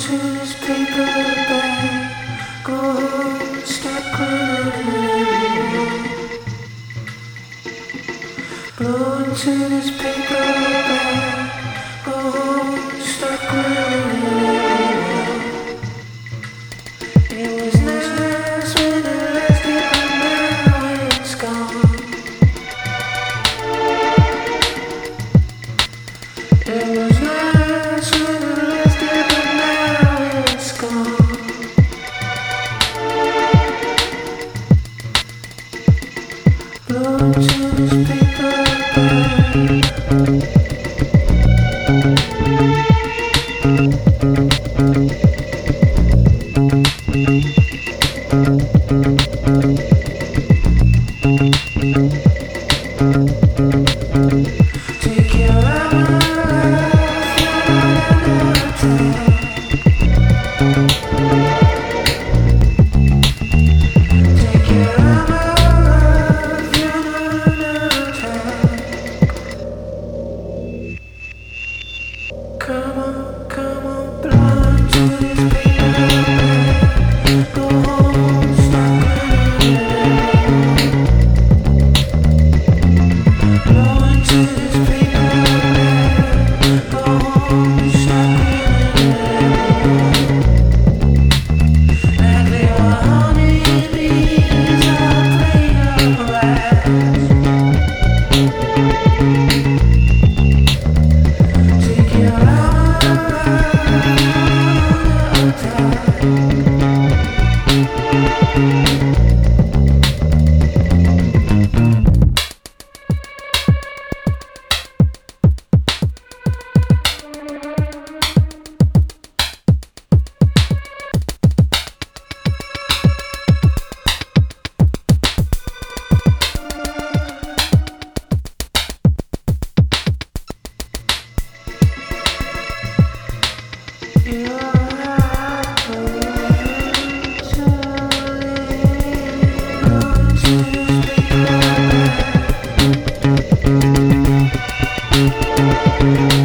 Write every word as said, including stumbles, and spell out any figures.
to this paper bag. Go home, stop crying. Blow into this paper bag. Go home, stop crying. It was nice when it lasted, but now it's gone. It was nice when it lasted, but now it's gone. Blow into this paper bag. Take your Come on, come on, blow into this paper bag. Go home, stop crying. Blow into this paper bag. Go home, stop crying. Like they were honeybees out playing up glass. Take your Thank you.